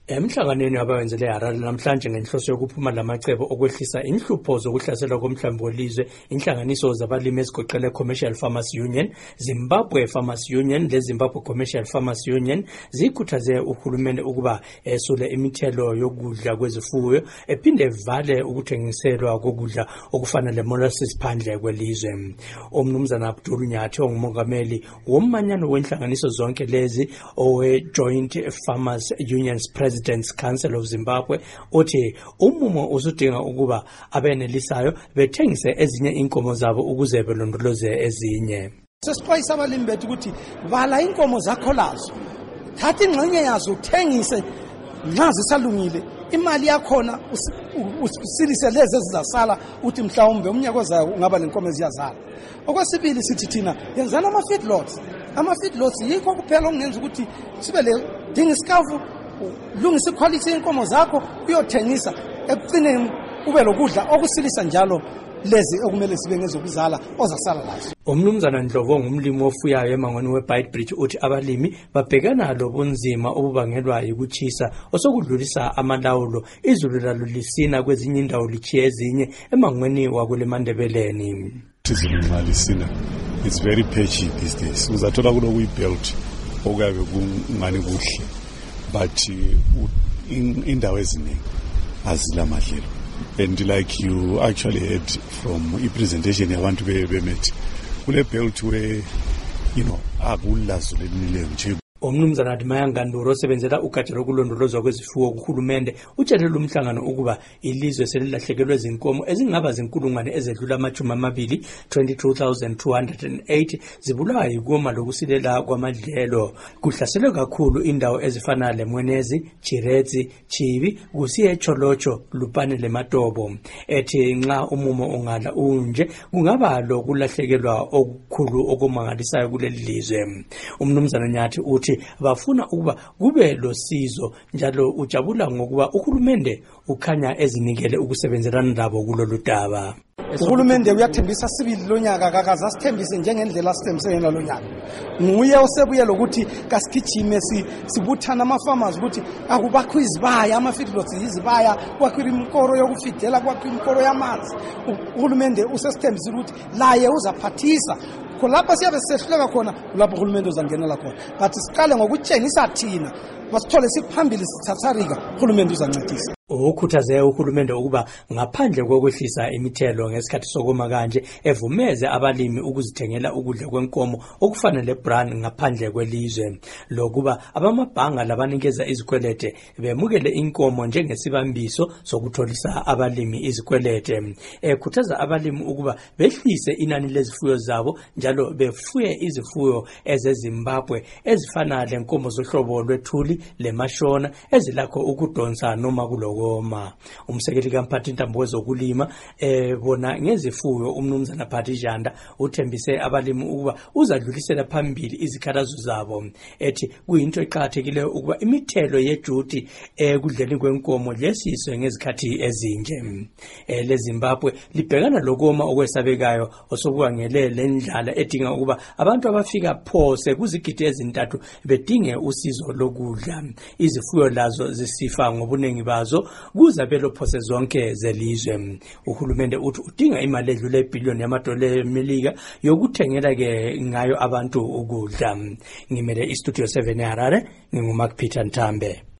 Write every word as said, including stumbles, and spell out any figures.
Emhlanganweni abawenzele eHarare namhlanje ngenhloso yokuphuma lamacebo okwehlisa inhlupho zokuhlaselwa komhlambi welizwe, inhlanganiso zabalimi ezigoqela Commercial Farmers Union, Zimbabwe Farmers Union le Zimbabwe Commercial Farmers Union zikhuthaze uhulumende ukuba esule imithelo yokudla kwezifuyo ephinde vale ukuthengiselwa kokudla okufana le-molasses phandle kwelizwe. Umnumzana Abdul Nyathi ongumongameli womanyano wenhlanganiso zonke lezi owe-Joint Farmers Unions President's Council of Zimbabwe uthi umumo usudinga ukuba abenelisayo bethengise ezinye inkomo zabo ukuze belondoloze ezinye. Sesixwayisa abalimi bethu ukuthi vala inkomo zakho lazo, thatha ingxenye yazo uthengise nxa zisalungile, imali yakhona usilise lezi ezizasala uthi mhlawumbe umnyaka ozayo ungaba lenkomo eziyazala. Okwesibili sithi thina yenzana ama-feedlots. Ama-feedlots yikho kuphela okungenza ukuthi sibe le dinga isikavu, lungisa iquality yenkomo zakho uyothengisa, ekugcineni ube lokudla okusilisa njalo lezi okumele sibe ngezokuzala ozasala lazo. Umnumzana Ndlovu ngumlimi ofuyayo emangweni weBeitbridge uthi abalimi babhekana lobunzima obubangelwa yikuchisa osokudlulisa amalawulo, izulu lalo lisina kwezinye indawo lichiye ezinye emangweni wakuleMandebeleni. Izulu it's very patchy these days. Uzathola kulokuyi-belt okuyabe kungani kuhle, but in indawo eziningi azila madlelo. And like you actually heard from a presentation yabantu bemethi kule belt where you know akulazo lenile nje. Umnumzana Admaya Nganduro osebenzela ugatsha lokulondolozwa kwezifuyo kuhulumende utshelele umhlangano ukuba ilizwe selilahlekelwe izinkomo ezingaba zinkulungwane ezedlula amachumi amabili twenty-two thousand two hundred eight zibulawa yikoma lokusilela kwamadlelo. Kuhlaselwe kakhulu indawo ezifana leMwenezi, Chiretsi, Chibi, kusiye Cholocho, Lupane leMatobo. Ethi nxa umumo ongala unje kungaba lokulahlekelwa okukhulu okumangalisayo kuleli lizwe. Umnumzana Nyathi uthi bafuna ukuba kube losizo njalo ujabula ngokuba uhulumende ukhanya ezinikele ukusebenzelana nabo kulolu daba. Uhulumende uyathembisa sibili lonyaka kakaza sithembise njengendlela sithembise ngalo nyaka. Nguye osebuye lokuthi kasigijime sibuthana ama-farmers ukuthi akubakho izibaya, ama-feedlots izibaya, kwakhira imikoro yokufidela, kwakhira imikoro yamanzi. Uhulumende usesithembisa ukuthi laye uzaphathisa. Lapha siyabe sehluleka khona lapho uhulumende uzangenela khona. But siqale ngokutshengisa thina masithole siphambili sithatharika uhulumende uzancedisa. Ukhuthaze uhulumende ukuba ngaphandle kokwehlisa imithelo ngesikhathi sokoma kanje evumeze abalimi ukuzithengela ukudla kwenkomo okufana leBran ngaphandle kwelizwe, lokuba abamabhanga labanikeza izikwelete bemukele inkomo njengesibambiso sokutholisa abalimi izikwelete. Ekhuthaza abalimi ukuba behlise inani lezifuyo zabo njalo befuye izifuyo ezeZimbabwe ezifana lenkomo zohlobo lwethuli lemashona ezilakho ukudonsa noma kulo goma. Umsekeli kamphathi intambo wezokulima ebona ngezifuyo umnumzana Phatijanda uthembise abalimi ukuba uzadlulisela phambili izikhalazo zabo. Ethi kuyinto eqhakathekileyo ukuba imithelo yejuti ekudleni kwenkomo lesiswe ngezikhathi ezinje. LeZimbabwe libhekana lokoma okwesabekayo osokubangele lendlala edinga ukuba abantu abafika phose kuzigidi ezintathu bedinge usizo lokudla. Izifuyo lazo zisifa ngobuningi bazo kuza belophose zonke zelizwe. Uhulumende uthi udinga imali edlule ibhiliyoni yamadola eMelika yokuthengela ke ngayo abantu ukudla. Ngimele iStudio seven eHarare, nginguMark Peter Ntambe.